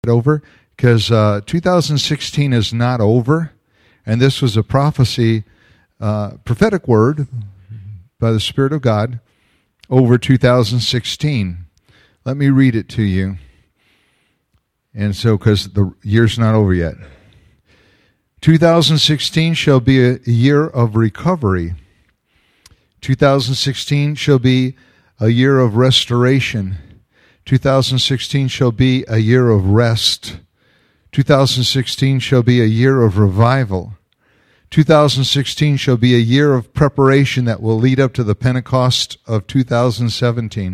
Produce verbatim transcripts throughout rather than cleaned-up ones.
over because uh, two thousand sixteen is not over, and this was a prophecy, uh, prophetic word by the Spirit of God over two thousand sixteen. Let me read it to you. And so, because the year's not over yet. two thousand sixteen shall be a year of recovery. two thousand sixteen shall be a year of restoration. two thousand sixteen shall be a year of rest. two thousand sixteen shall be a year of revival. two thousand sixteen shall be a year of preparation that will lead up to the Pentecost of two thousand seventeen,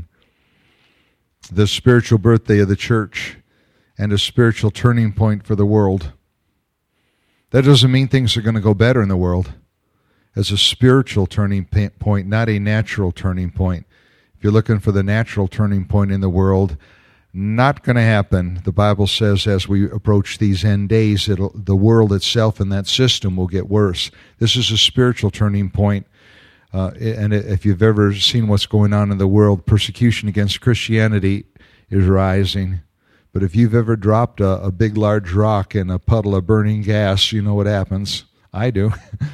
the spiritual birthday of the church and a spiritual turning point for the world. That doesn't mean things are going to go better in the world. It's a spiritual turning point, not a natural turning point. If you're looking for the natural turning point in the world, not going to happen. The Bible says as we approach these end days, it'll, the world itself and that system will get worse. This is a spiritual turning point. Uh, and if you've ever seen what's going on in the world, persecution against Christianity is rising. But if you've ever dropped a, a big, large rock in a puddle of burning gas, you know what happens. I do.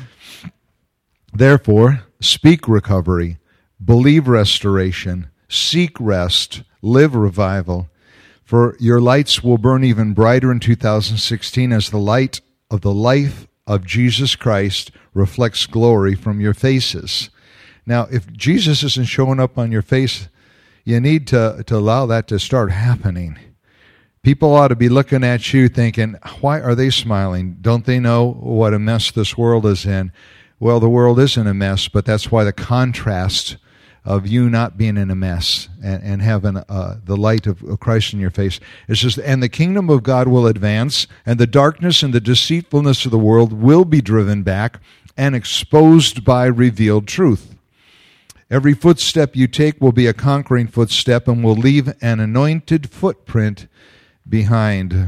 Therefore, speak recovery, believe restoration, seek rest, live revival. For your lights will burn even brighter in two thousand sixteen as the light of the life of Jesus Christ reflects glory from your faces. Now, if Jesus isn't showing up on your face, you need to, to allow that to start happening. People ought to be looking at you thinking, why are they smiling? Don't they know what a mess this world is in? Well, the world is in a mess, but that's why the contrast of you not being in a mess and, and having uh, the light of, of Christ in your face. It says, and the kingdom of God will advance, and the darkness and the deceitfulness of the world will be driven back and exposed by revealed truth. Every footstep you take will be a conquering footstep and will leave an anointed footprint behind.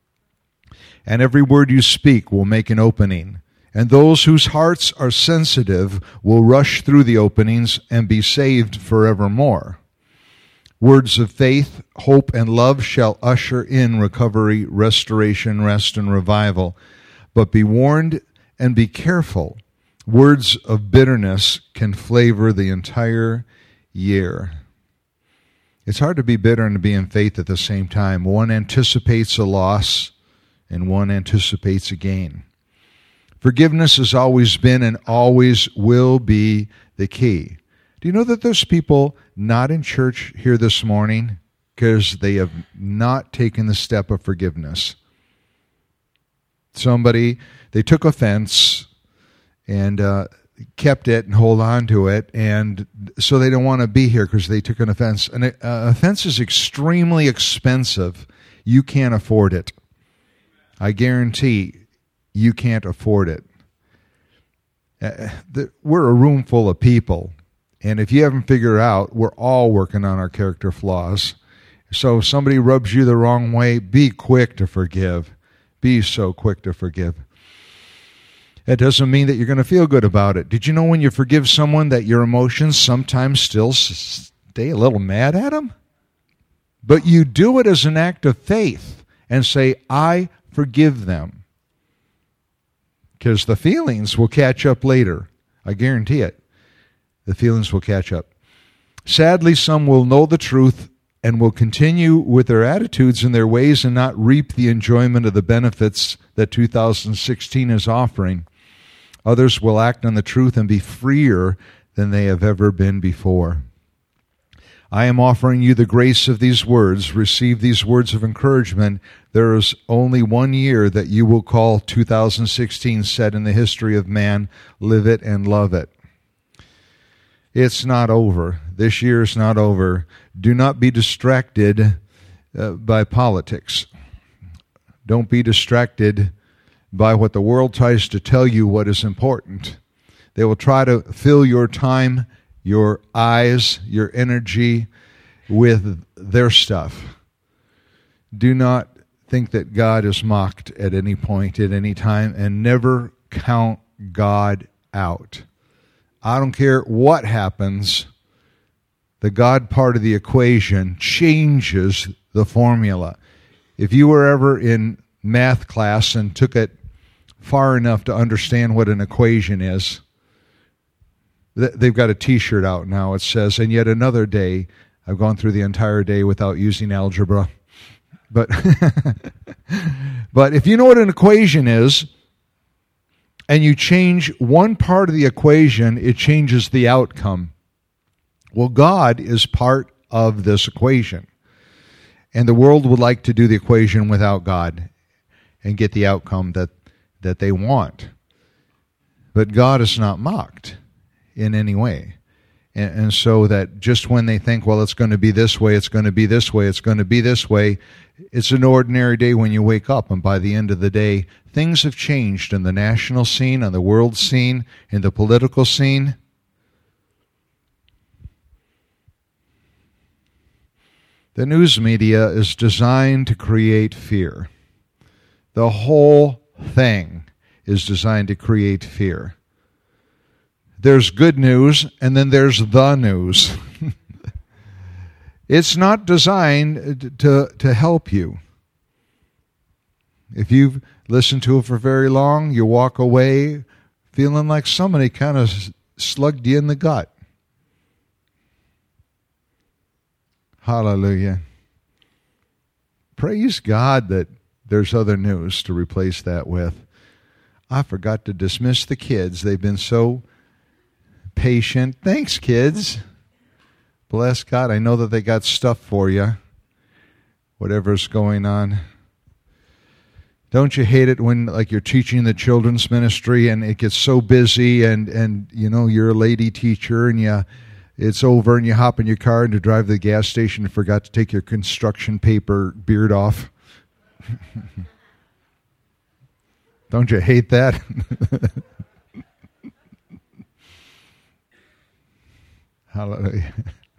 And every word you speak will make an opening. And those whose hearts are sensitive will rush through the openings and be saved forevermore. Words of faith, hope, and love shall usher in recovery, restoration, rest, and revival. But be warned and be careful. Words of bitterness can flavor the entire year. It's hard to be bitter and to be in faith at the same time. One anticipates a loss and one anticipates a gain. Forgiveness has always been and always will be the key. Do you know that there's people not in church here this morning because they have not taken the step of forgiveness? Somebody, they took offense and uh, kept it and hold on to it, and so they don't want to be here because they took an offense. An uh, offense is extremely expensive. You can't afford it. I guarantee you can't afford it. Uh, the, we're a room full of people, and if you haven't figured out, we're all working on our character flaws. So if somebody rubs you the wrong way, be quick to forgive. Be so quick to forgive. It doesn't mean that you're going to feel good about it. Did you know when you forgive someone that your emotions sometimes still stay a little mad at them? But you do it as an act of faith and say, I forgive them. Because the feelings will catch up later. I guarantee it. The feelings will catch up. Sadly, some will know the truth and will continue with their attitudes and their ways and not reap the enjoyment of the benefits that two thousand sixteen is offering. Others will act on the truth and be freer than they have ever been before. I am offering you the grace of these words. Receive these words of encouragement. There is only one year that you will call two thousand sixteen set in the history of man. Live it and love it. It's not over. This year is not over. Do not be distracted uh, by politics. Don't be distracted by what the world tries to tell you what is important. They will try to fill your time, your eyes, your energy with their stuff. Do not think that God is mocked at any point, at any time, and never count God out. I don't care what happens, the God part of the equation changes the formula. if you were ever in math class and took it far enough to understand what an equation is, they've got a T-shirt out now. It says, and yet another day, I've gone through the entire day without using algebra. But, but if you know what an equation is, and you change one part of the equation, it changes the outcome. Well, God is part of this equation. And the world would like to do the equation without God and get the outcome that, that they want. But God is not mocked in any way. And, and so that just when they think, well, it's going to be this way, it's going to be this way, it's going to be this way, it's an ordinary day when you wake up, and by the end of the day, things have changed in the national scene, on the world scene, in the political scene. The news media is designed to create fear. The whole thing is designed to create fear. There's good news, and then there's the news. It's not designed to, to help you. If you've listened to it for very long, you walk away feeling like somebody kind of slugged you in the gut. Hallelujah. Praise God that there's other news to replace that with. I forgot to dismiss the kids. They've been so patient. Thanks, kids. Bless God. I know that they got stuff for you, whatever's going on. Don't you hate it when, like, you're teaching the children's ministry and it gets so busy and, and you know, you're a lady teacher and you, it's over and you hop in your car and you drive to the gas station and forgot to take your construction paper beard off? Don't you hate that? Hallelujah.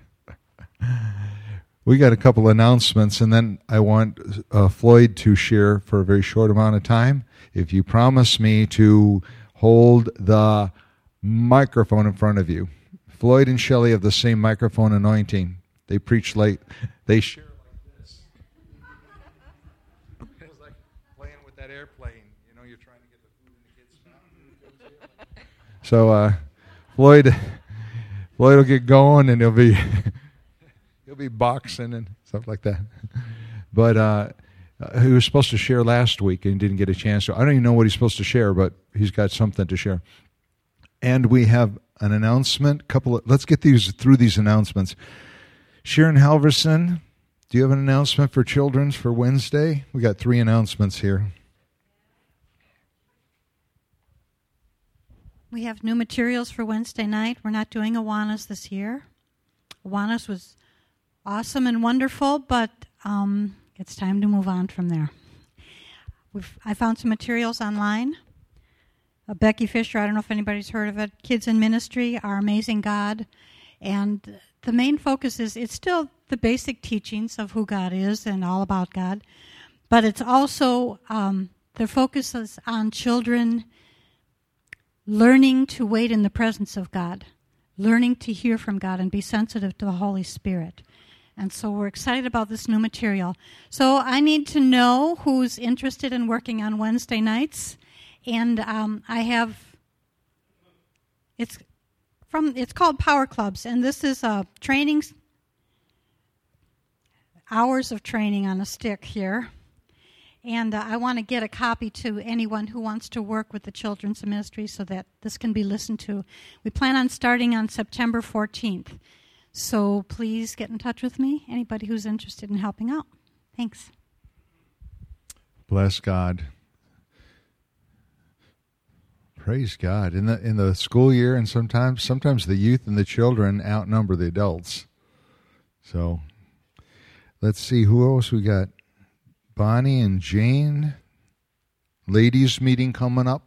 We got a couple announcements, and then I want uh, Floyd to share for a very short amount of time. If you promise me to hold the microphone in front of you. Floyd and Shelley have the same microphone anointing. They preach like, they share like this. It's like playing with that airplane. You know, you're trying to get the food in the kids' mouth. So, uh, Floyd, Floyd will get going, and he'll be... He'll be boxing and stuff like that. But uh, he was supposed to share last week and didn't get a chance to. I don't even know what he's supposed to share, but he's got something to share. And we have an announcement. Couple of, let's get these through these announcements. Sharon Halverson, do you have an announcement for Children's for Wednesday? We got three announcements here. We have new materials for Wednesday night. We're not doing Awanas this year. Awanas was awesome and wonderful, but um, it's time to move on from there. We've, I found some materials online. Uh, Becky Fisher, I don't know if anybody's heard of it, Kids in Ministry, Our Amazing God. And the main focus is, it's still the basic teachings of who God is and all about God, but it's also, um, their focus is on children learning to wait in the presence of God, learning to hear from God and be sensitive to the Holy Spirit. And so we're excited about this new material. So I need to know who's interested in working on Wednesday nights. And um, I have, it's from, it's called Power Clubs. And this is a training, hours of training on a stick here. And uh, I want to get a copy to anyone who wants to work with the children's ministry so that this can be listened to. We plan on starting on September fourteenth. So please get in touch with me, anybody who's interested in helping out. Thanks. Bless God. Praise God. In the in the school year, and sometimes sometimes the youth and the children outnumber the adults. So let's see, who else we got? Bonnie and Jane. Ladies meeting coming up.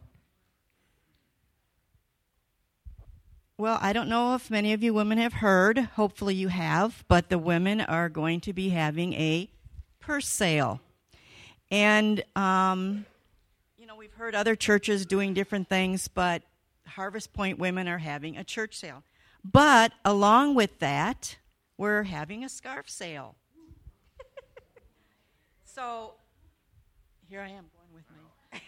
Well, I don't know if many of you women have heard. Hopefully you have. But the women are going to be having a purse sale. And, um, you know, we've heard other churches doing different things, but Harvest Point women are having a church sale. But along with that, we're having a scarf sale. So here I am going with my...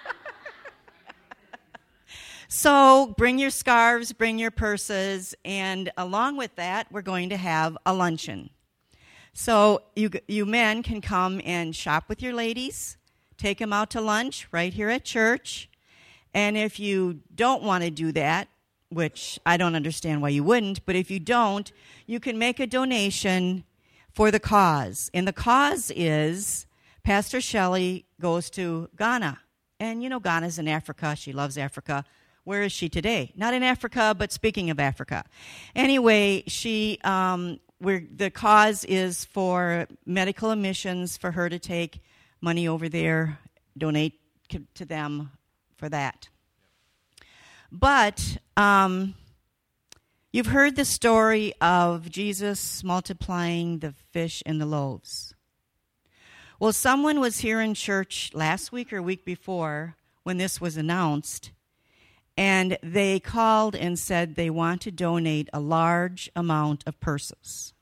So bring your scarves, bring your purses, and along with that, we're going to have a luncheon. So you you men can come and shop with your ladies, take them out to lunch right here at church. And if you don't want to do that, which I don't understand why you wouldn't, but if you don't, you can make a donation for the cause. And the cause is Pastor Shelley goes to Ghana. And you know Ghana's in Africa. She loves Africa. Where is she today? Not in Africa, but speaking of Africa. Anyway, she, um, we're, the cause is for medical admissions for her to take money over there, donate to them for that. But um, you've heard the story of Jesus multiplying the fish and the loaves. Well, someone was here in church last week or week before when this was announced, and they called and said they want to donate a large amount of purses.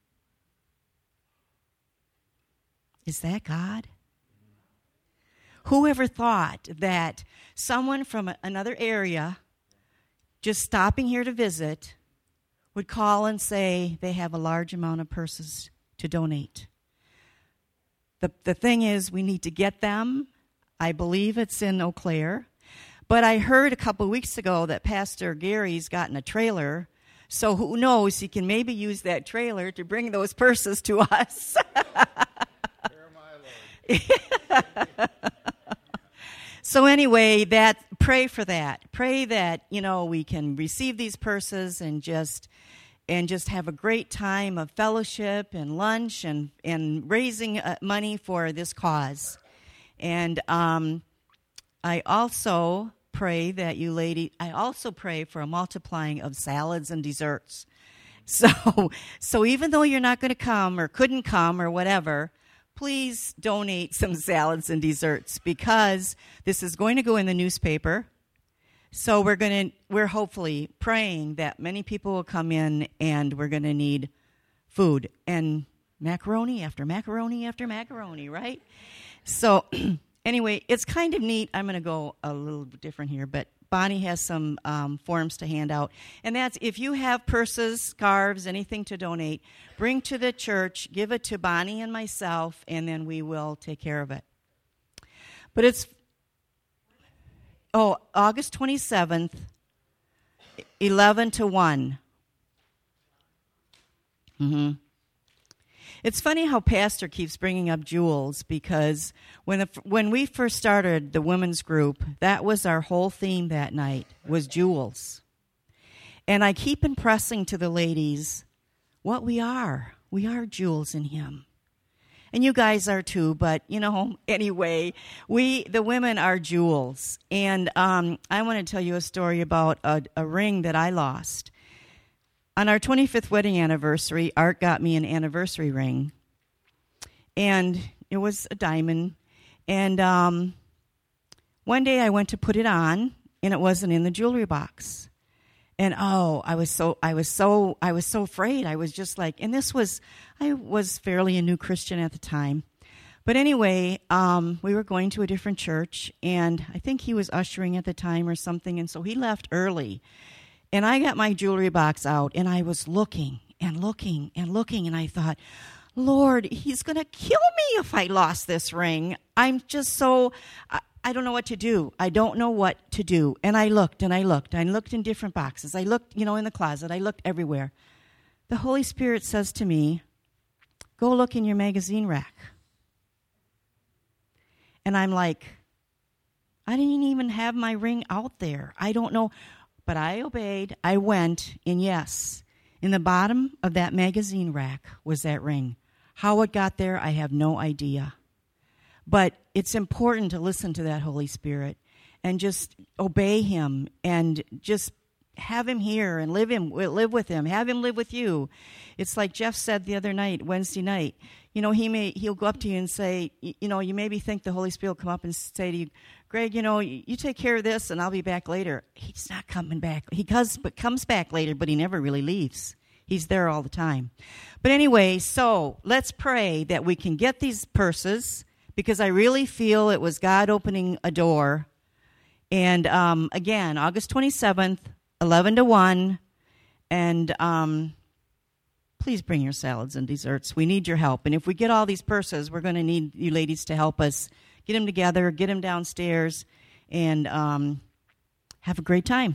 Is that God? Whoever thought that someone from another area just stopping here to visit would call and say they have a large amount of purses to donate? The, the thing is, we need to get them. I believe it's in Eau Claire. But I heard a couple of weeks ago that Pastor Gary's gotten a trailer, so who knows, he can maybe use that trailer to bring those purses to us. So anyway, that pray for that. Pray that, you know, we can receive these purses and just and just have a great time of fellowship and lunch and, and raising uh, money for this cause. And um, I also pray that you lady, I also pray for a multiplying of salads and desserts. So, so even though you're not going to come or couldn't come or whatever, please donate some salads and desserts because this is going to go in the newspaper. So we're going to, we're hopefully praying that many people will come in and we're going to need food and macaroni after macaroni after macaroni, right? So anyway, it's kind of neat. I'm going to go a little different here, but Bonnie has some um, forms to hand out. And that's if you have purses, scarves, anything to donate, bring to the church, give it to Bonnie and myself, and then we will take care of it. But it's, oh, August twenty-seventh, eleven to one. Mm-hmm. It's funny how Pastor keeps bringing up jewels because when the, when we first started the women's group, that was our whole theme that night, was jewels. And I keep impressing to the ladies what we are. We are jewels in Him. And you guys are too, but, you know, anyway, we, the women are jewels. And um, I want to tell you a story about a, a ring that I lost. On our twenty-fifth wedding anniversary, Art got me an anniversary ring, and it was a diamond. And um, one day I went to put it on, and it wasn't in the jewelry box. And oh, I was so I was so I was so afraid. I was just like, and this was I was fairly a new Christian at the time. But anyway, um, we were going to a different church, and I think he was ushering at the time or something, and so he left early. And I got my jewelry box out, and I was looking and looking and looking, and I thought, Lord, He's going to kill me if I lost this ring. I'm just so, I, I don't know what to do. I don't know what to do. And I looked and I looked. I looked in different boxes. I looked, you know, in the closet. I looked everywhere. The Holy Spirit says to me, go look in your magazine rack. And I'm like, I didn't even have my ring out there. I don't know. But I obeyed, I went, and yes, in the bottom of that magazine rack was that ring. How it got there, I have no idea. But it's important to listen to that Holy Spirit and just obey Him and just have Him here and live him, live with Him. Have Him live with you. It's like Jeff said the other night, Wednesday night. You know, he may, he'll go up to you and say, you know, you maybe think the Holy Spirit will come up and say to you, Greg, you know, you take care of this and I'll be back later. He's not coming back. He does, but comes back later, but he never really leaves. He's there all the time. But anyway, so let's pray that we can get these purses, because I really feel it was God opening a door. And um, again, August twenty-seventh, eleven to one, and um, please bring your salads and desserts. We need your help. And if we get all these purses, we're going to need you ladies to help us get them together, get them downstairs, and um, have a great time.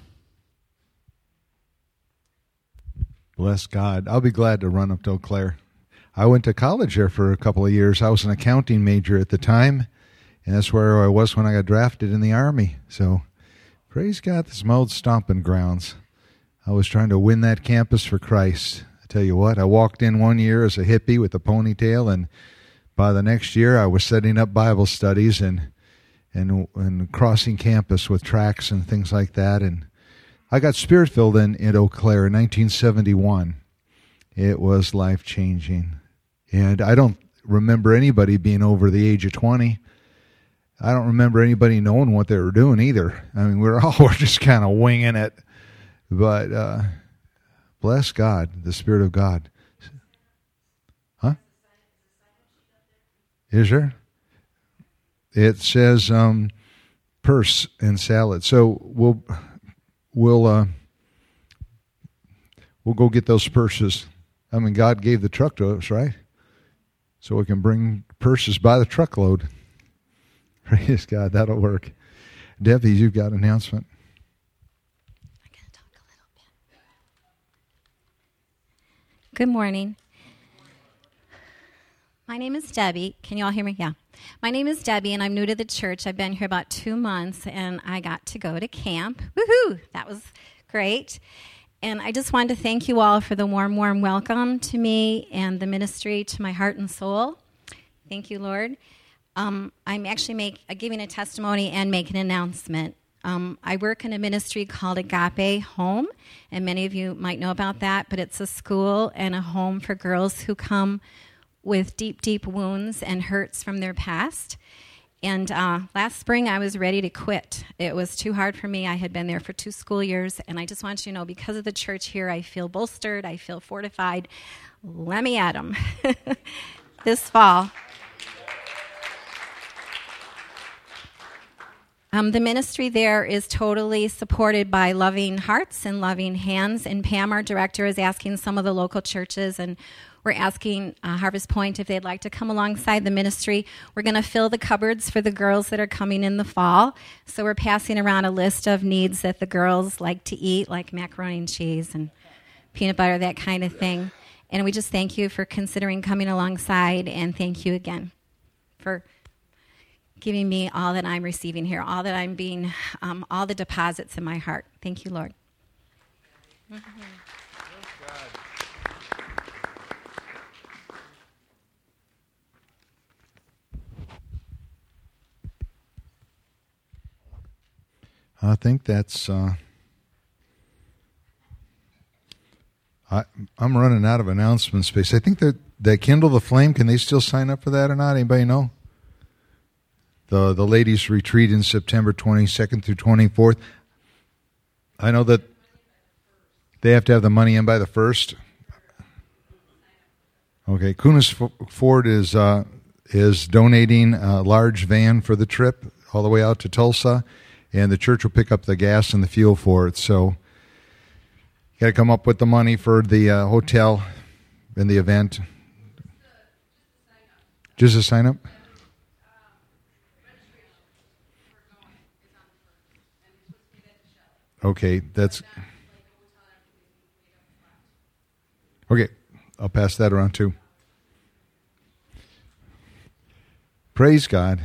Bless God. I'll be glad to run up to Eau Claire. I went to college there for a couple of years. I was an accounting major at the time, and that's where I was when I got drafted in the Army. So praise God, this is my old stomping grounds. I was trying to win that campus for Christ. I tell you what, I walked in one year as a hippie with a ponytail, and by the next year I was setting up Bible studies and and, and crossing campus with tracts and things like that. And I got Spirit-filled in, in Eau Claire in nineteen seventy-one. It was life-changing. And I don't remember anybody being over the age of twenty. I don't remember anybody knowing what they were doing either. I mean, we were all were just kind of winging it. But uh, bless God, the Spirit of God. Huh? Is there? It says um, purse and salad. So we'll we'll uh, we'll go get those purses. I mean, God gave the truck to us, right? So we can bring purses by the truckload. Praise God, that'll work. Debbie, you've got an announcement. I'm going to talk a little bit. Good morning. My name is Debbie. Can you all hear me? Yeah. My name is Debbie, and I'm new to the church. I've been here about two months, and I got to go to camp. Woohoo! That was great. And I just wanted to thank you all for the warm, warm welcome to me and the ministry to my heart and soul. Thank you, Lord. Um, I'm actually make, uh, giving a testimony and making an announcement. Um, I work in a ministry called Agape Home, and many of you might know about that, but it's a school and a home for girls who come with deep, deep wounds and hurts from their past. And uh, last spring, I was ready to quit. It was too hard for me. I had been there for two school years, and I just want you to know, because of the church here, I feel bolstered, I feel fortified. Let me at them this fall. Um, the ministry there is totally supported by loving hearts and loving hands, and Pam, our director, is asking some of the local churches, and we're asking uh, Harvest Point if they'd like to come alongside the ministry. We're going to fill the cupboards for the girls that are coming in the fall. So we're passing around a list of needs that the girls like to eat, like macaroni and cheese and peanut butter, that kind of thing. And we just thank you for considering coming alongside, and thank you again for giving me all that I'm receiving here, all that I'm being, um, all the deposits in my heart. Thank you, Lord. Mm-hmm. I think that's, uh, I, I'm running out of announcement space. I think that, that Kindle the Flame, can they still sign up for that or not? Anybody know? The the ladies' retreat in September twenty-second through twenty-fourth. I know that they have to have the money in by the first. Okay, Kunis Ford is uh, is donating a large van for the trip all the way out to Tulsa, and the church will pick up the gas and the fuel for it. So you got to come up with the money for the uh, hotel and the event. Just a sign up. Okay, that's okay. I'll pass that around too. Praise God.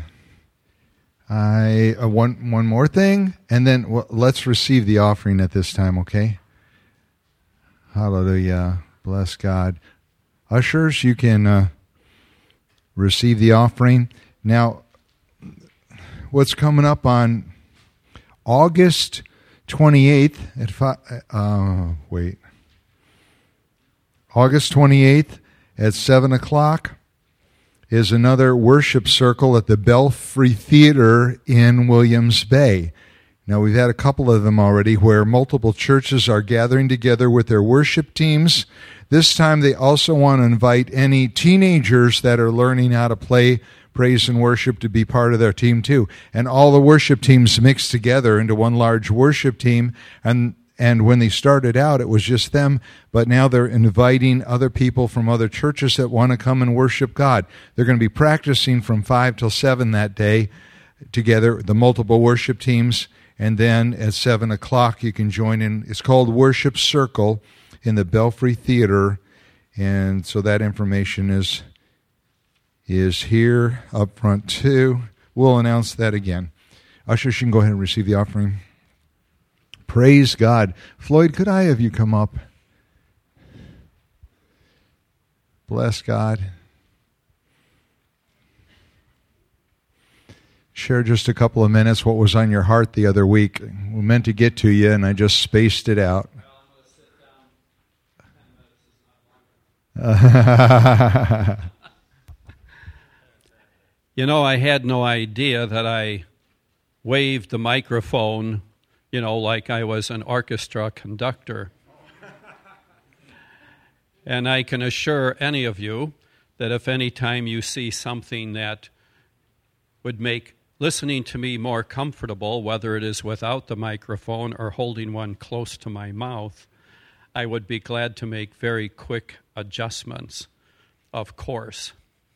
I uh, one one more thing, and then well, let's receive the offering at this time. Okay. Hallelujah. Bless God. Ushers, you can uh, receive the offering now. What's coming up on August twenty-eighth at five, uh, wait, August twenty-eighth at seven o'clock is another worship circle at the Belfry Theater in Williams Bay. Now, we've had a couple of them already where multiple churches are gathering together with their worship teams. This time they also want to invite any teenagers that are learning how to play praise and worship to be part of their team too. And all the worship teams mixed together into one large worship team. And and when they started out, it was just them, but now they're inviting other people from other churches that want to come and worship God. They're going to be practicing from five till seven that day together, the multiple worship teams. And then at seven o'clock, you can join in. It's called Worship Circle in the Belfry Theater. And so that information is, is here up front too. We'll announce that again. Ushers, you can go ahead and receive the offering. Praise God. Floyd, could I have you come up? Bless God. Share just a couple of minutes what was on your heart the other week. We meant to get to you, and I just spaced it out. You know, I had no idea that I waved the microphone, you know, like I was an orchestra conductor. And I can assure any of you that if any time you see something that would make listening to me more comfortable, whether it is without the microphone or holding one close to my mouth, I would be glad to make very quick adjustments, of course.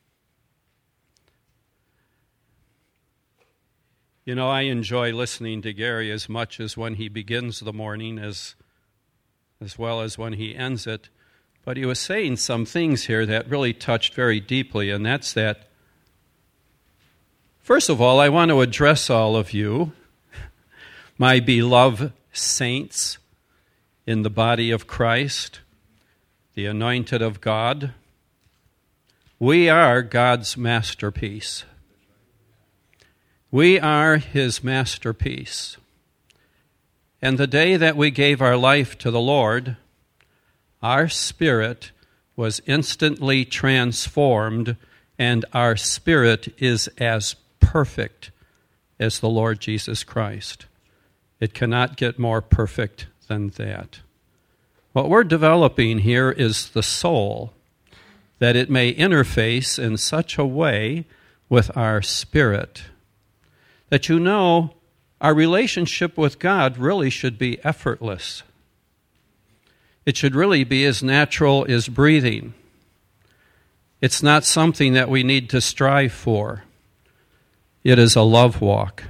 You know, I enjoy listening to Gary as much as when he begins the morning as, as well as when he ends it. But he was saying some things here that really touched very deeply, and that's that, first of all, I want to address all of you, my beloved saints in the body of Christ, the anointed of God. We are God's masterpiece. We are His masterpiece. And the day that we gave our life to the Lord, our spirit was instantly transformed, and our spirit is as perfect as the Lord Jesus Christ. It cannot get more perfect than that. What we're developing here is the soul, that it may interface in such a way with our spirit that you know our relationship with God really should be effortless. It should really be as natural as breathing. It's not something that we need to strive for. It is a love walk.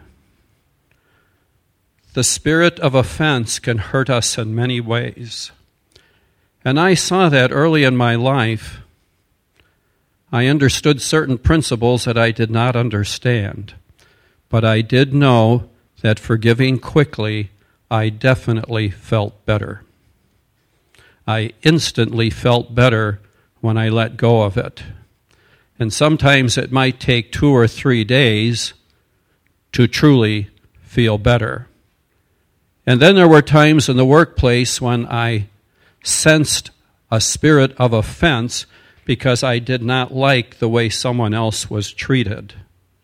The spirit of offense can hurt us in many ways. And I saw that early in my life. I understood certain principles that I did not understand. But I did know that forgiving quickly, I definitely felt better. I instantly felt better when I let go of it. And sometimes it might take two or three days to truly feel better. And then there were times in the workplace when I sensed a spirit of offense because I did not like the way someone else was treated.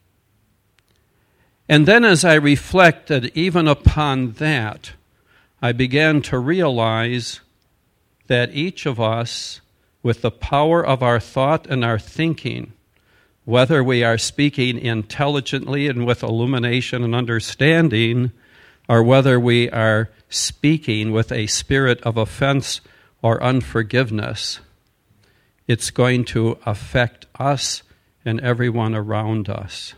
And then as I reflected even upon that, I began to realize that each of us, with the power of our thought and our thinking, whether we are speaking intelligently and with illumination and understanding, or whether we are speaking with a spirit of offense or unforgiveness, it's going to affect us and everyone around us.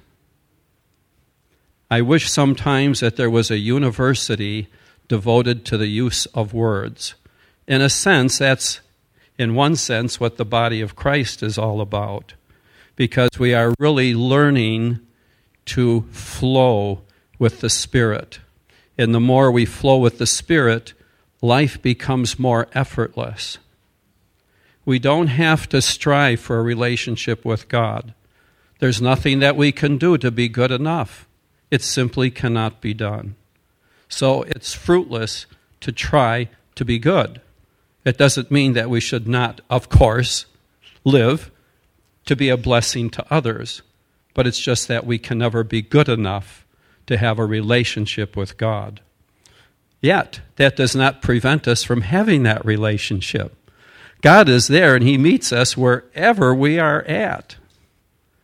I wish sometimes that there was a university devoted to the use of words. In a sense, that's, in one sense, what the body of Christ is all about, because we are really learning to flow with the Spirit. And the more we flow with the Spirit, life becomes more effortless. We don't have to strive for a relationship with God. There's nothing that we can do to be good enough. It simply cannot be done. So it's fruitless to try to be good. It doesn't mean that we should not, of course, live to be a blessing to others, but it's just that we can never be good enough to have a relationship with God. Yet, that does not prevent us from having that relationship. God is there and He meets us wherever we are at.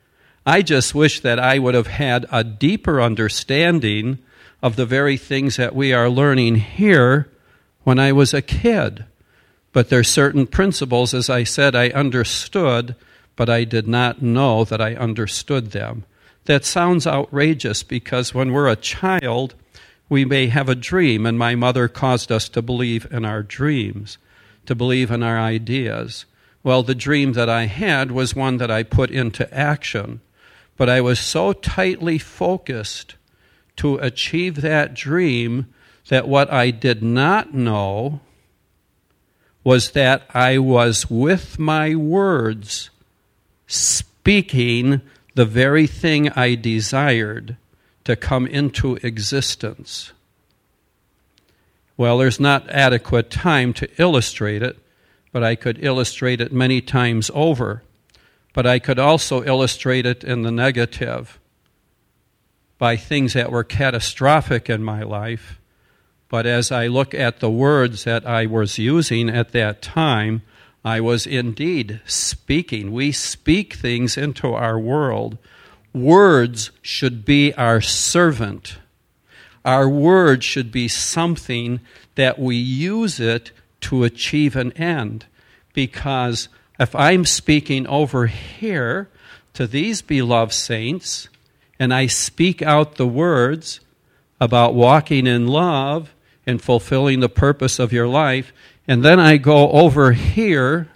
I just wish that I would have had a deeper understanding of the very things that we are learning here when I was a kid. But there are certain principles, as I said, I understood, but I did not know that I understood them. That sounds outrageous because when we're a child, we may have a dream, and my mother caused us to believe in our dreams, to believe in our ideas. Well, the dream that I had was one that I put into action, but I was so tightly focused to achieve that dream that what I did not know was that I was with my words speaking the very thing I desired to come into existence. Well, there's not adequate time to illustrate it, but I could illustrate it many times over. But I could also illustrate it in the negative by things that were catastrophic in my life. But as I look at the words that I was using at that time, I was indeed speaking. We speak things into our world. Words should be our servant. Our word should be something that we use it to achieve an end. Because if I'm speaking over here to these beloved saints, and I speak out the words about walking in love and fulfilling the purpose of your life, and then I go over here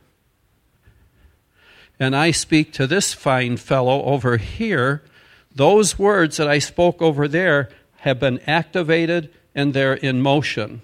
and I speak to this fine fellow over here, those words that I spoke over there have been activated and they're in motion.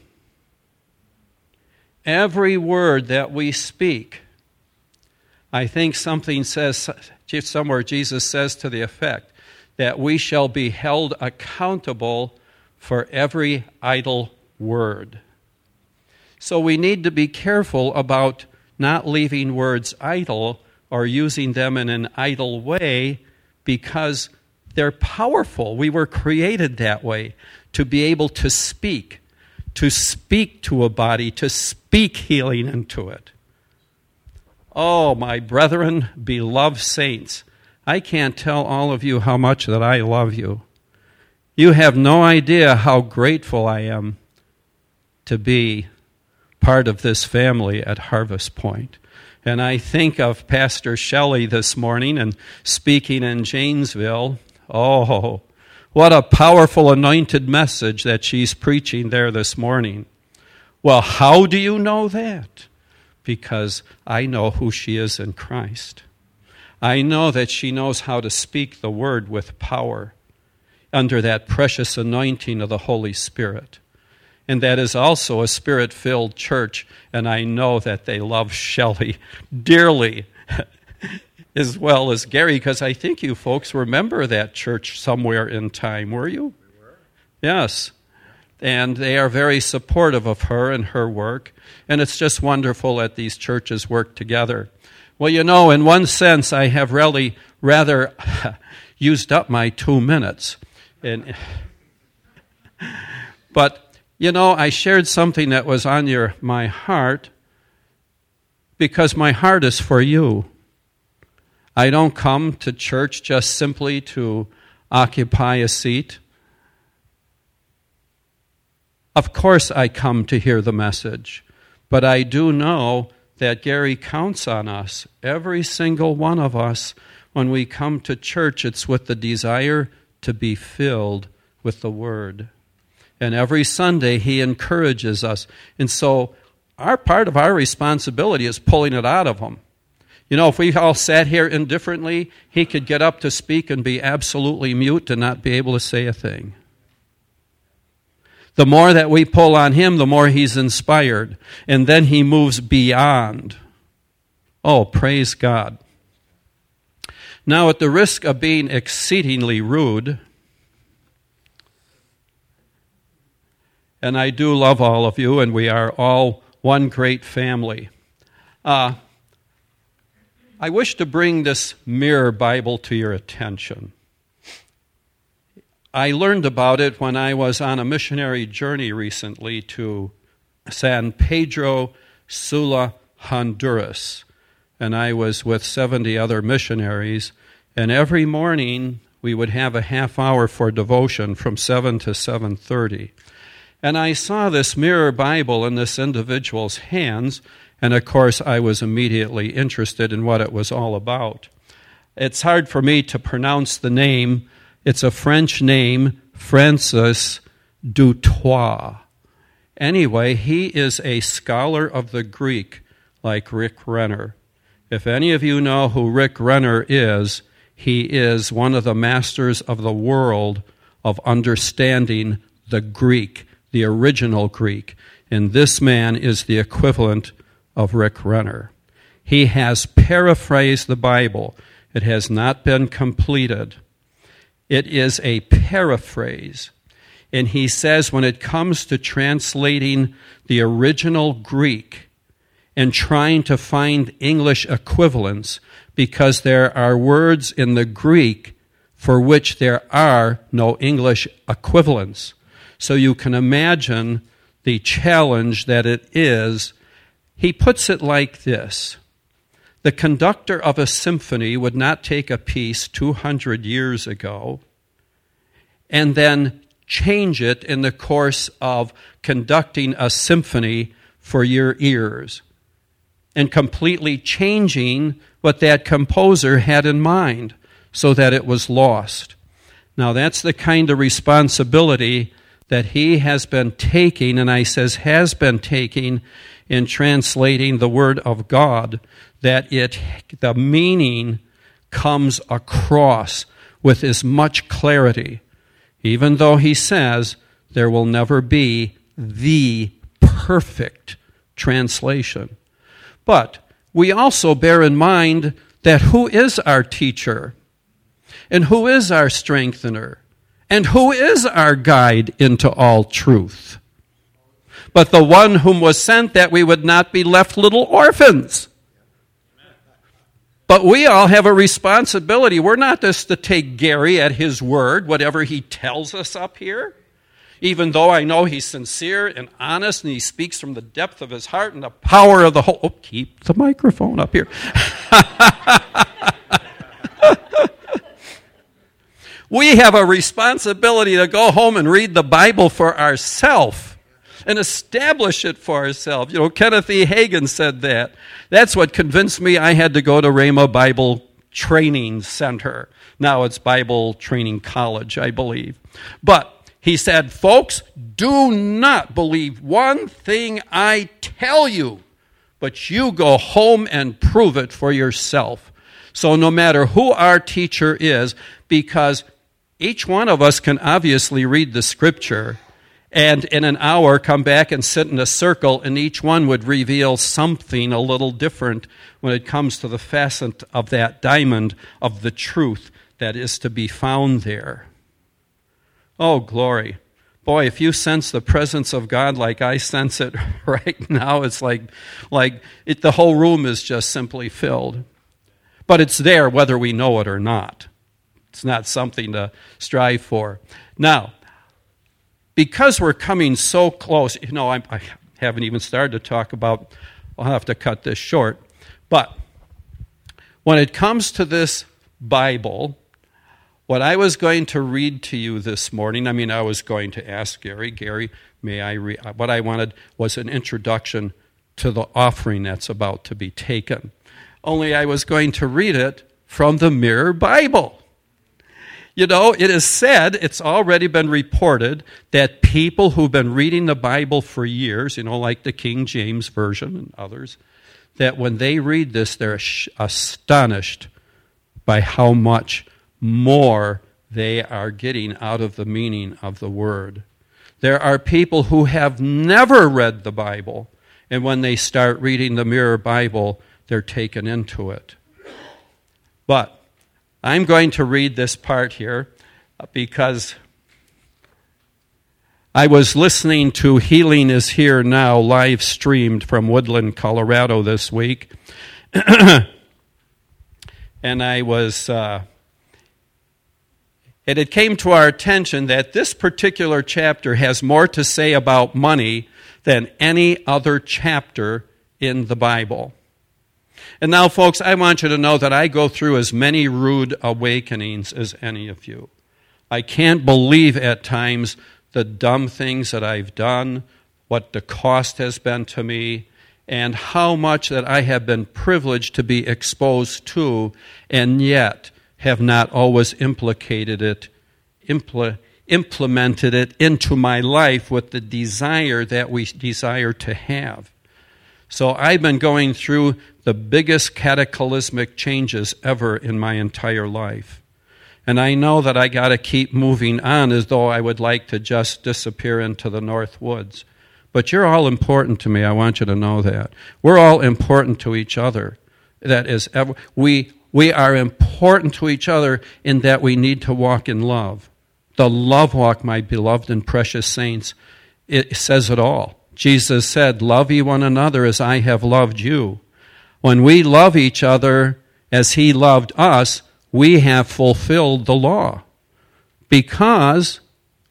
Every word that we speak, I think something says, somewhere Jesus says to the effect, that we shall be held accountable for every idle word. So we need to be careful about not leaving words idle or using them in an idle way because they're powerful. We were created that way, to be able to speak, to speak to a body, to speak healing into it. Oh, my brethren, beloved saints, I can't tell all of you how much that I love you. You have no idea how grateful I am to be part of this family at Harvest Point. And I think of Pastor Shelley this morning and speaking in Janesville. Oh, what a powerful anointed message that she's preaching there this morning. Well, how do you know that? Because I know who she is in Christ. I know that she knows how to speak the word with power under that precious anointing of the Holy Spirit. And that is also a Spirit-filled church, and I know that they love Shelley dearly, as well as Gary, because I think you folks remember that church somewhere in time, were you? We were. Yes. And they are very supportive of her and her work, and it's just wonderful that these churches work together. Well, you know, in one sense, I have really rather used up my two minutes. And, but, you know, I shared something that was on your my heart because my heart is for you. I don't come to church just simply to occupy a seat. Of course I come to hear the message, but I do know that Gary counts on us, every single one of us. When we come to church, it's with the desire to be filled with the Word. And every Sunday, he encourages us. And so our part of our responsibility is pulling it out of him. You know, if we all sat here indifferently, he could get up to speak and be absolutely mute and not be able to say a thing. The more that we pull on him, the more he's inspired. And then he moves beyond. Oh, praise God. Now, at the risk of being exceedingly rude, and I do love all of you, and we are all one great family, uh, I wish to bring this Mirror Bible to your attention. I learned about it when I was on a missionary journey recently to San Pedro Sula, Honduras. And I was with seventy other missionaries, And every morning we would have a half hour for devotion from seven to seven thirty. And I saw this mirror Bible in this individual's hands, and of course I was immediately interested in what it was all about. It's hard for me to pronounce the name. It's a French name, Francis du Toit. Anyway, he is a scholar of the Greek, like Rick Renner. If any of you know who Rick Renner is, he is one of the masters of the world of understanding the Greek, the original Greek. And this man is the equivalent of Rick Renner. He has paraphrased the Bible. It has not been completed. It is a paraphrase. And he says when it comes to translating the original Greek and trying to find English equivalents, because there are words in the Greek for which there are no English equivalents. So you can imagine the challenge that it is. He puts it like this. The conductor of a symphony would not take a piece two hundred years ago and then change it in the course of conducting a symphony for your ears and completely changing what that composer had in mind so that it was lost. Now that's the kind of responsibility that he has been taking, and I says has been taking, in translating the Word of God, that it the meaning comes across with as much clarity, even though he says there will never be the perfect translation. But we also bear in mind that who is our teacher? And who is our strengthener? And who is our guide into all truth? But the one whom was sent that we would not be left little orphans. But we all have a responsibility. We're not just to take Gary at his word, whatever he tells us up here. Even though I know he's sincere and honest and he speaks from the depth of his heart and the power of the whole... Oh, keep the microphone up here. We have a responsibility to go home and read the Bible for ourselves and establish it for ourselves. You know, Kenneth E. Hagin said that. That's what convinced me I had to go to Rhema Bible Training Center. Now it's Bible Training College, I believe. But he said, folks, do not believe one thing I tell you, but you go home and prove it for yourself. So no matter who our teacher is, because each one of us can obviously read the Scripture and in an hour come back and sit in a circle, and each one would reveal something a little different when it comes to the facet of that diamond of the truth that is to be found there. Oh, glory. Boy, if you sense the presence of God like I sense it right now, it's like, like it, the whole room is just simply filled. But it's there whether we know it or not. It's not something to strive for. Now, because we're coming so close, you know, I, I haven't even started to talk about, I'll have to cut this short, but when it comes to this Bible, what I was going to read to you this morning, I mean, I was going to ask Gary, Gary, may I read? What I wanted was an introduction to the offering that's about to be taken. Only I was going to read it from the Mirror Bible. You know, it is said, it's already been reported, that people who've been reading the Bible for years, you know, like the King James Version and others, that when they read this, they're astonished by how much more they are getting out of the meaning of the Word. There are people who have never read the Bible, and when they start reading the Mirror Bible, they're taken into it. But I'm going to read this part here because I was listening to Healing is Here Now live streamed from Woodland, Colorado this week. And I was, uh, and it came to our attention that this particular chapter has more to say about money than any other chapter in the Bible. And now, folks, I want you to know that I go through as many rude awakenings as any of you. I can't believe at times the dumb things that I've done, what the cost has been to me, and how much that I have been privileged to be exposed to, and yet have not always implicated it, impl- implemented it into my life with the desire that we desire to have. So I've been going through the biggest cataclysmic changes ever in my entire life. And I know that I got to keep moving on as though I would like to just disappear into the North Woods. But you're all important to me. I want you to know that. We're all important to each other. That is, we, we are important to each other in that we need to walk in love. The love walk, my beloved and precious saints, it says it all. Jesus said, love ye one another as I have loved you. When we love each other as he loved us, we have fulfilled the law. Because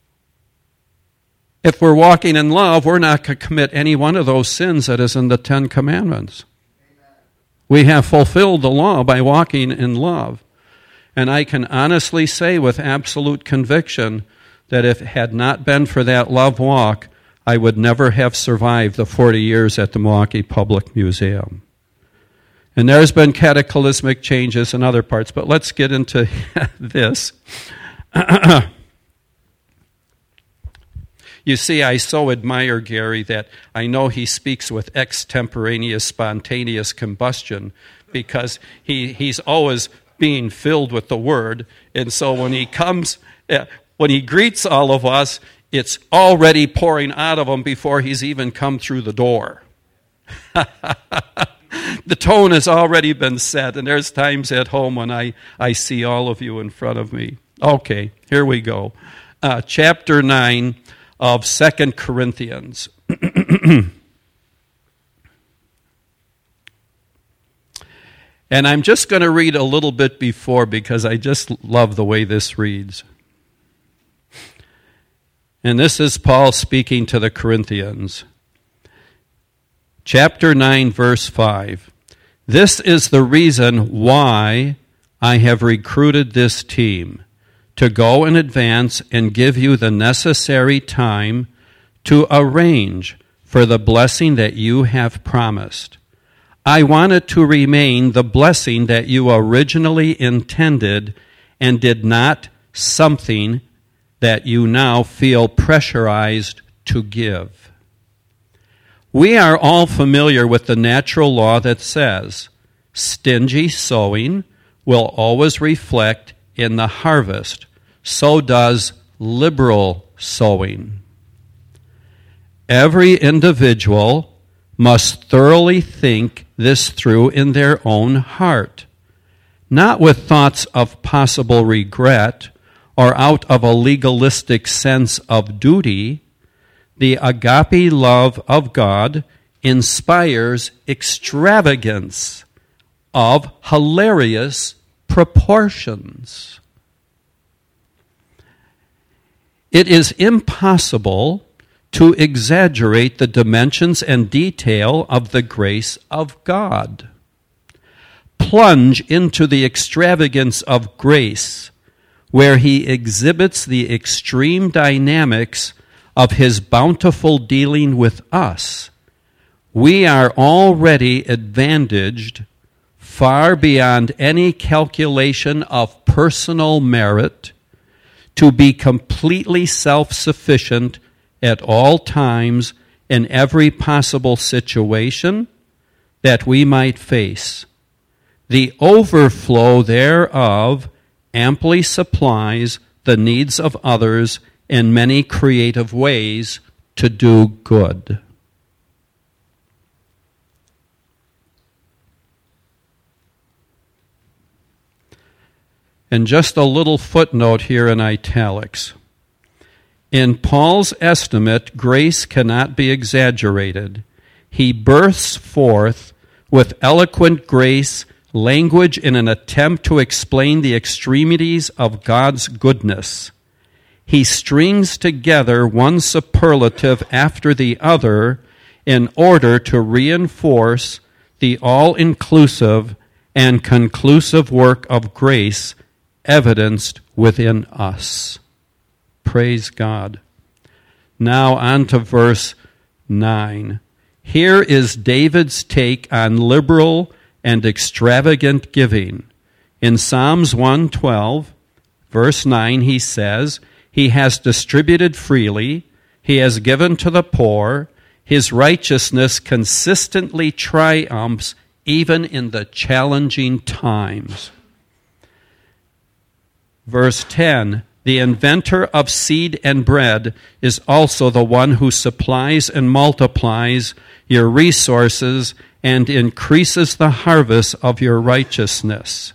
if we're walking in love, we're not going to commit any one of those sins that is in the Ten Commandments. Amen. We have fulfilled the law by walking in love. And I can honestly say with absolute conviction that if it had not been for that love walk, I would never have survived the forty years at the Milwaukee Public Museum. And there's been cataclysmic changes in other parts, but let's get into this. You see, I so admire Gary that I know he speaks with extemporaneous, spontaneous combustion because he, he's always being filled with the Word. And so when he comes, uh, when he greets all of us, it's already pouring out of him before he's even come through the door. The tone has already been set, and there's times at home when I, I see all of you in front of me. Okay, here we go. Uh, chapter nine of Second Corinthians. And I'm just going to read a little bit before because I just love the way this reads. And this is Paul speaking to the Corinthians. Chapter nine, verse five. This is the reason why I have recruited this team, to go in advance and give you the necessary time to arrange for the blessing that you have promised. I want it to remain the blessing that you originally intended and did not something that you now feel pressurized to give. We are all familiar with the natural law that says, stingy sowing will always reflect in the harvest. So does liberal sowing. Every individual must thoroughly think this through in their own heart, not with thoughts of possible regret or out of a legalistic sense of duty. The agape love of God inspires extravagance of hilarious proportions. It is impossible to exaggerate the dimensions and detail of the grace of God. Plunge into the extravagance of grace, where he exhibits the extreme dynamics of his bountiful dealing with us. We are already advantaged far beyond any calculation of personal merit to be completely self-sufficient at all times in every possible situation that we might face. The overflow thereof amply supplies the needs of others in many creative ways to do good. And just a little footnote here in italics. In Paul's estimate, grace cannot be exaggerated. He bursts forth with eloquent grace language in an attempt to explain the extremities of God's goodness. He strings together one superlative after the other in order to reinforce the all-inclusive and conclusive work of grace evidenced within us. Praise God. Now on to verse nine. Here is David's take on liberal and extravagant giving. In Psalms one twelve, verse nine, he says, "He has distributed freely, he has given to the poor, his righteousness consistently triumphs even in the challenging times." Verse ten, "The inventor of seed and bread is also the one who supplies and multiplies your resources and increases the harvest of your righteousness."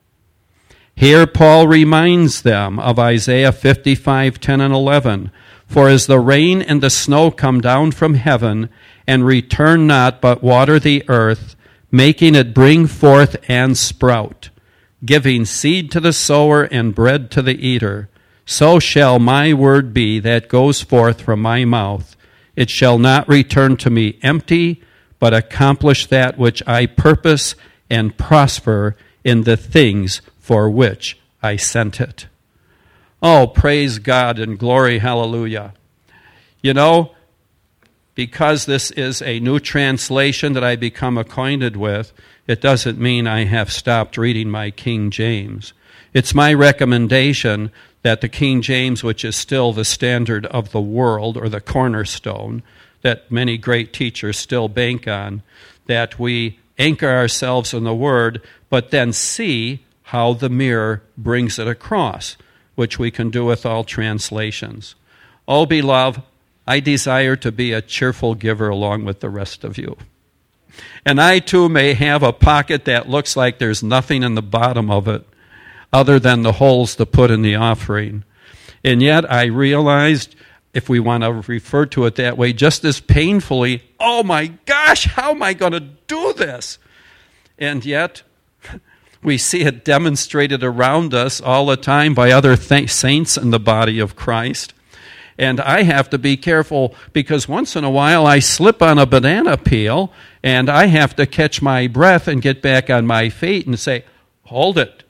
Here Paul reminds them of Isaiah fifty-five, ten and eleven. "For as the rain and the snow come down from heaven, and return not, but water the earth, making it bring forth and sprout, giving seed to the sower and bread to the eater, so shall my word be that goes forth from my mouth. It shall not return to me empty, but accomplish that which I purpose and prosper in the things for which I sent it." Oh, praise God and glory, hallelujah. You know, because this is a new translation that I become acquainted with, it doesn't mean I have stopped reading my King James. It's my recommendation that the King James, which is still the standard of the world, or the cornerstone, that many great teachers still bank on, that we anchor ourselves in the Word, but then see how the mirror brings it across, which we can do with all translations. Oh, beloved, I desire to be a cheerful giver along with the rest of you. And I too may have a pocket that looks like there's nothing in the bottom of it other than the holes to put in the offering. And yet I realized, if we want to refer to it that way, just as painfully, oh my gosh, how am I going to do this? And yet we see it demonstrated around us all the time by other th- saints in the body of Christ. And I have to be careful, because once in a while I slip on a banana peel and I have to catch my breath and get back on my feet and say, hold it.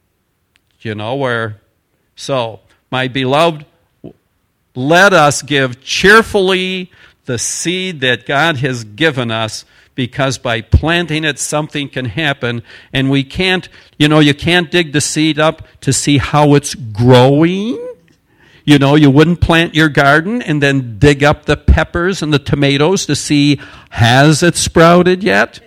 You know where? So, my beloved, let us give cheerfully the seed that God has given us, because by planting it, something can happen. And we can't, you know, you can't dig the seed up to see how it's growing. You know, you wouldn't plant your garden and then dig up the peppers and the tomatoes to see, has it sprouted yet?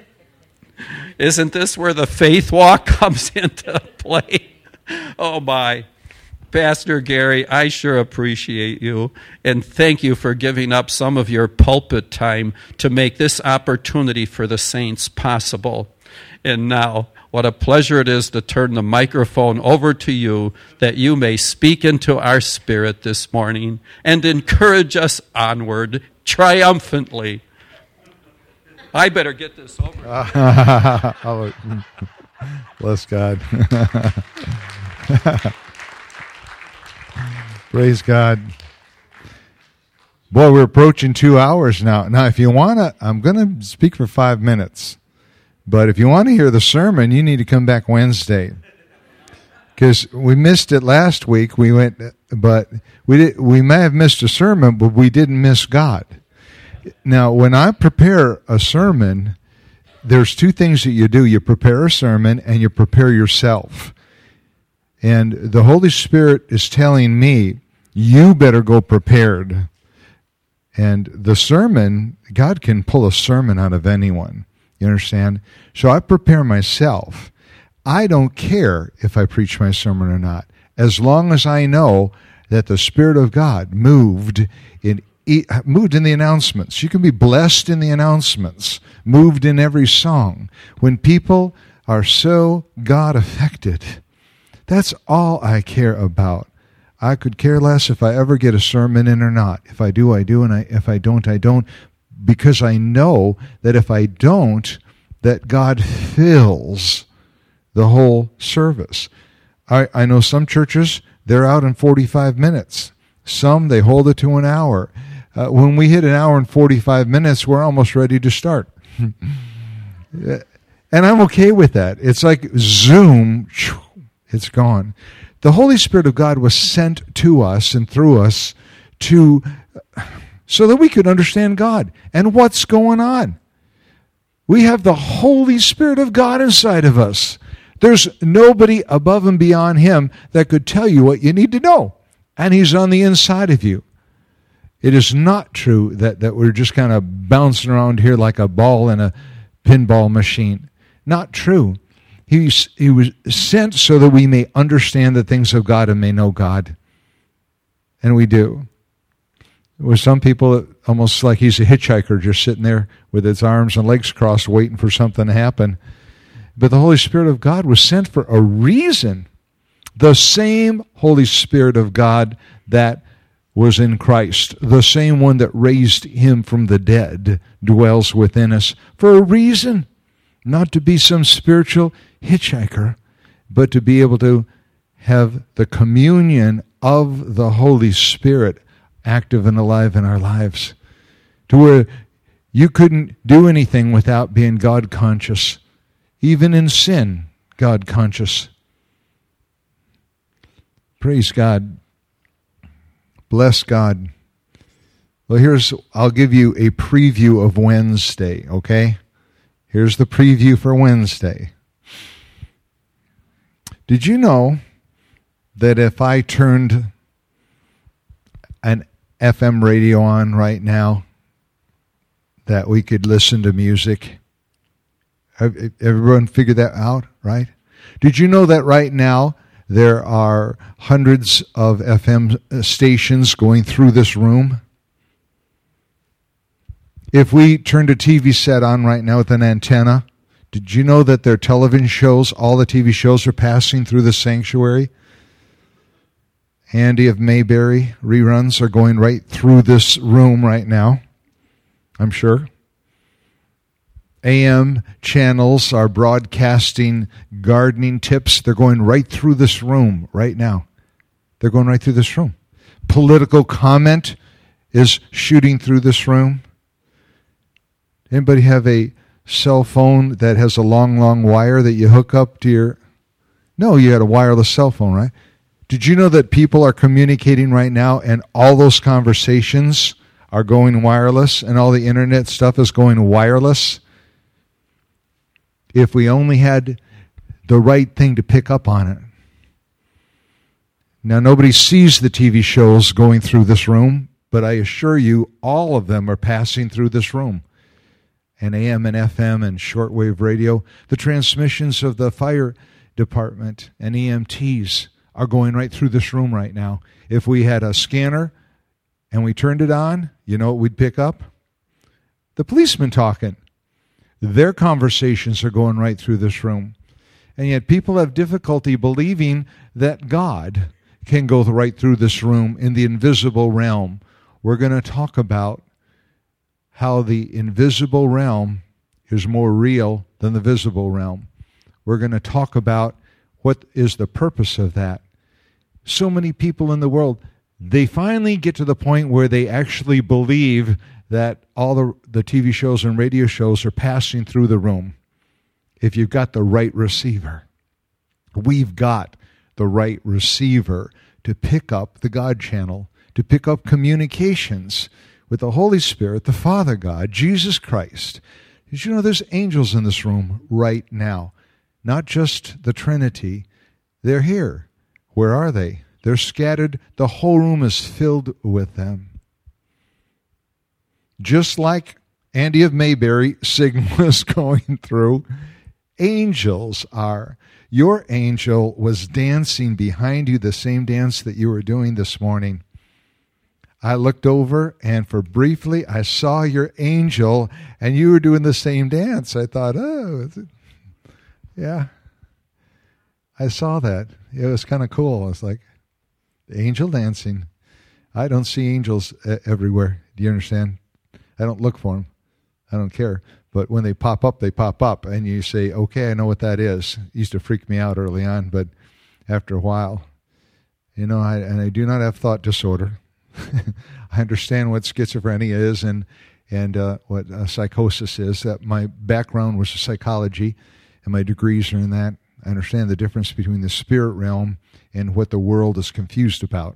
Isn't this where the faith walk comes into play? Oh, my. Pastor Gary, I sure appreciate you, and thank you for giving up some of your pulpit time to make this opportunity for the saints possible. And now, what a pleasure it is to turn the microphone over to you, that you may speak into our spirit this morning and encourage us onward triumphantly. I better get this over. Uh, bless God. Praise God. Boy, we're approaching two hours now. Now, if you want to, I'm going to speak for five minutes. But if you want to hear the sermon, you need to come back Wednesday. Because we missed it last week. We went, but we did, we may have missed a sermon, but we didn't miss God. Now, when I prepare a sermon, there's two things that you do. You prepare a sermon and you prepare yourself. And the Holy Spirit is telling me, you better go prepared. And the sermon, God can pull a sermon out of anyone. You understand? So I prepare myself. I don't care if I preach my sermon or not, as long as I know that the Spirit of God moved in moved in the announcements. You can be blessed in the announcements, moved in every song. When people are so God-affected, that's all I care about. I could care less if I ever get a sermon in or not. If I do, I do, and I, if I don't, I don't, because I know that if I don't, that God fills the whole service. I, I know some churches, they're out in forty-five minutes. Some, they hold it to an hour. Uh, when we hit an hour and forty-five minutes, we're almost ready to start. And I'm okay with that. It's like zoom, it's gone. The Holy Spirit of God was sent to us and through us to so that we could understand God and what's going on. We have the Holy Spirit of God inside of us. There's nobody above and beyond Him that could tell you what you need to know. And He's on the inside of you. It is not true that, that we're just kind of bouncing around here like a ball in a pinball machine. Not true. He's, he was sent so that we may understand the things of God and may know God. And we do. With some people, almost like he's a hitchhiker just sitting there with his arms and legs crossed waiting for something to happen. But the Holy Spirit of God was sent for a reason. The same Holy Spirit of God that was in Christ, the same one that raised Him from the dead, dwells within us for a reason. Not to be some spiritual hitchhiker, but to be able to have the communion of the Holy Spirit active and alive in our lives. To where you couldn't do anything without being God conscious. Even in sin, God conscious. Praise God. Bless God. Well, here's, I'll give you a preview of Wednesday, okay? Here's the preview for Wednesday. Did you know that if I turned an F M radio on right now, that we could listen to music? Everyone figured that out, right? Did you know that right now there are hundreds of F M stations going through this room? If we turned a T V set on right now with an antenna, did you know that their television shows, all the T V shows are passing through the sanctuary? Andy of Mayberry reruns are going right through this room right now, I'm sure. A M channels are broadcasting gardening tips. They're going right through this room right now. They're going right through this room. Political comment is shooting through this room. Anybody have a cell phone that has a long, long wire that you hook up to your... No, you had a wireless cell phone, right? Did you know that people are communicating right now and all those conversations are going wireless and all the internet stuff is going wireless? If we only had the right thing to pick up on it. Now, nobody sees the T V shows going through this room, but I assure you all of them are passing through this room. And A M and F M and shortwave radio, the transmissions of the fire department and E M Ts are going right through this room right now. If we had a scanner and we turned it on, you know what we'd pick up? The policemen talking. Their conversations are going right through this room. And yet people have difficulty believing that God can go right through this room in the invisible realm. We're going to talk about how the invisible realm is more real than the visible realm. We're going to talk about what is the purpose of that. So many people in the world, they finally get to the point where they actually believe that all the, the T V shows and radio shows are passing through the room. If you've got the right receiver. We've got the right receiver to pick up the God channel, to pick up communications with the Holy Spirit, the Father God, Jesus Christ. Did you know there's angels in this room right now? Not just the Trinity. They're here. Where are they? They're scattered. The whole room is filled with them. Just like Andy of Mayberry signal is going through, angels are. Your angel was dancing behind you, the same dance that you were doing this morning. I looked over, and for briefly, I saw your angel, and you were doing the same dance. I thought, oh, is it? Yeah. I saw that. It was kind of cool. I was like, angel dancing. I don't see angels everywhere. Do you understand? I don't look for them. I don't care. But when they pop up, they pop up. And you say, okay, I know what that is. It used to freak me out early on, but after a while, you know, I, and I do not have thought disorder. I understand what schizophrenia is, and and uh, what uh, psychosis is. That my background was psychology, and my degrees are in that. I understand the difference between the spirit realm and what the world is confused about.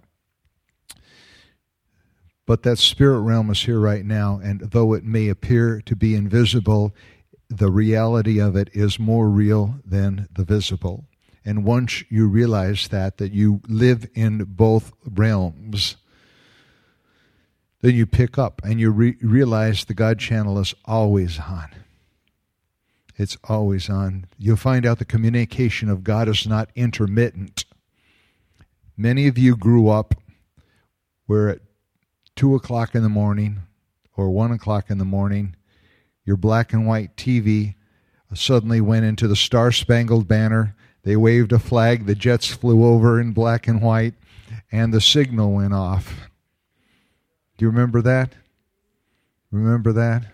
But that spirit realm is here right now, and though it may appear to be invisible, the reality of it is more real than the visible. And once you realize that, that you live in both realms, then you pick up and you re- realize the God channel is always on. It's always on. You'll find out the communication of God is not intermittent. Many of you grew up where at two o'clock in the morning or one o'clock in the morning, your black and white T V suddenly went into the Star-Spangled Banner. They waved a flag, the jets flew over in black and white, and the signal went off. Do you remember that? Remember that?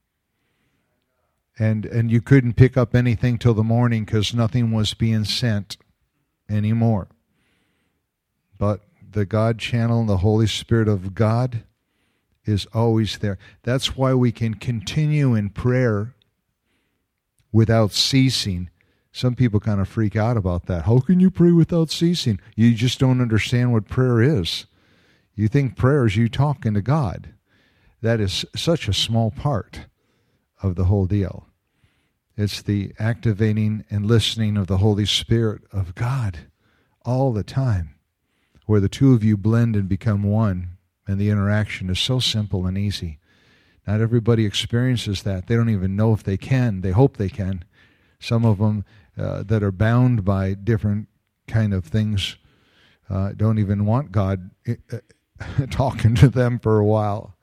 And and you couldn't pick up anything till the morning because nothing was being sent anymore. But the God channel, the Holy Spirit of God, is always there. That's why we can continue in prayer without ceasing. Some people kind of freak out about that. How can you pray without ceasing? You just don't understand what prayer is. You think prayer is you talking to God. That is such a small part of the whole deal. It's the activating and listening of the Holy Spirit of God all the time, where the two of you blend and become one, and the interaction is so simple and easy. Not everybody experiences that. They don't even know if they can. They hope they can. Some of them uh, that are bound by different kind of things uh, don't even want God uh, talking to them for a while.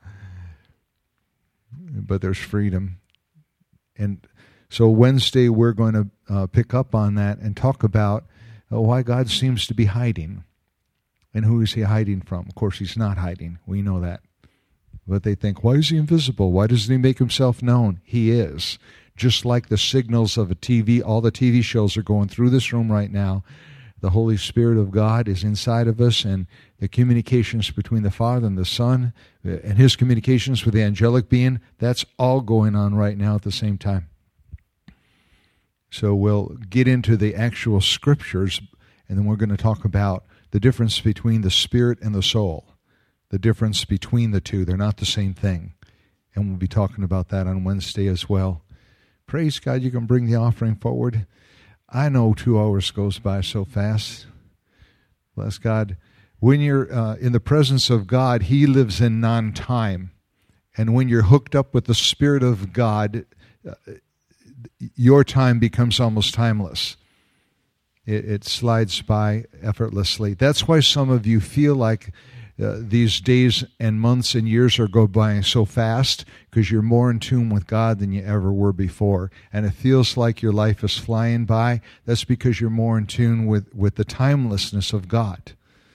But there's freedom. And so Wednesday we're going to uh, pick up on that and talk about uh, why God seems to be hiding. And who is he hiding from? Of course, he's not hiding. We know that. But they think, why is he invisible? Why doesn't he make himself known? He is. Just like the signals of a T V, all the T V shows are going through this room right now. The Holy Spirit of God is inside of us, and the communications between the Father and the Son, and his communications with the angelic being, that's all going on right now at the same time. So we'll get into the actual scriptures, and then we're going to talk about the difference between the spirit and the soul, the difference between the two. They're not the same thing. And we'll be talking about that on Wednesday as well. Praise God, you can bring the offering forward. I know two hours goes by so fast. Bless God. When you're uh, in the presence of God, he lives in non-time. And when you're hooked up with the Spirit of God, uh, your time becomes almost timeless. It, it slides by effortlessly. That's why some of you feel like uh, these days and months and years are going by so fast, because you're more in tune with God than you ever were before. And it feels like your life is flying by. That's because you're more in tune with, with the timelessness of God.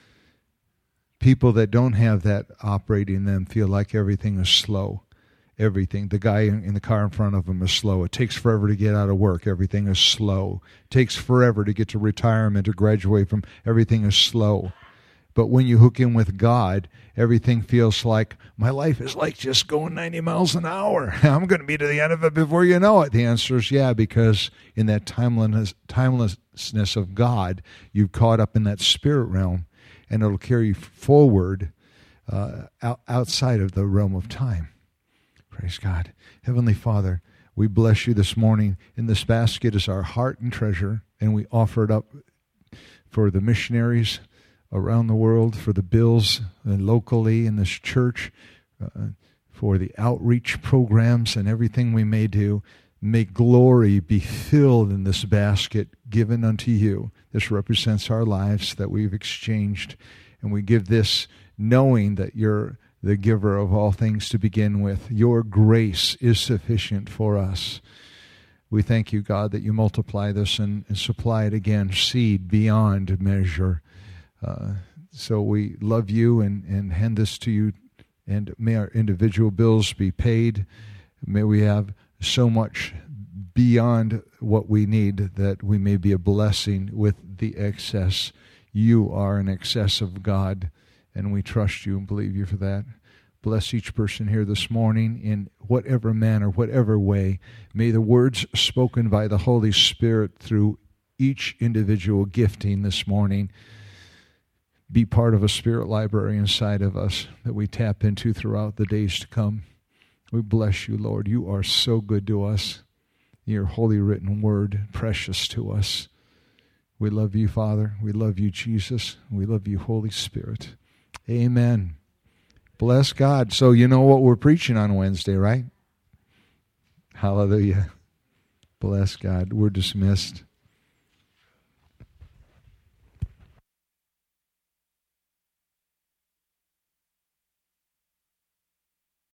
People that don't have that operating in them feel like everything is slow. Everything. The guy in the car in front of him is slow. It takes forever to get out of work. Everything is slow. It takes forever to get to retirement, to graduate from. Everything is slow. But when you hook in with God, everything feels like, my life is like just going ninety miles an hour. I'm going to be to the end of it before you know it. The answer is yeah, because in that timelessness, timelessness of God, you've caught up in that spirit realm, and it'll carry you forward uh, out, outside of the realm of time. Praise God. Heavenly Father, we bless you this morning. In this basket is our heart and treasure, and we offer it up for the missionaries around the world, for the bills and locally in this church, uh, for the outreach programs and everything we may do. May glory be filled in this basket given unto you. This represents our lives that we've exchanged, and we give this knowing that you're the giver of all things to begin with. Your grace is sufficient for us. We thank you, God, that you multiply this and, and supply it again, seed beyond measure. Uh, so we love you and, and hand this to you, and may our individual bills be paid. May we have so much beyond what we need that we may be a blessing with the excess. You are an excess of God, and we trust you and believe you for that. Bless each person here this morning in whatever manner, whatever way. May the words spoken by the Holy Spirit through each individual gifting this morning be part of a spirit library inside of us that we tap into throughout the days to come. We bless you, Lord. You are so good to us. Your holy written word, precious to us. We love you, Father. We love you, Jesus. We love you, Holy Spirit. Amen. Bless God. So you know what we're preaching on Wednesday, right? Hallelujah. Bless God. We're dismissed.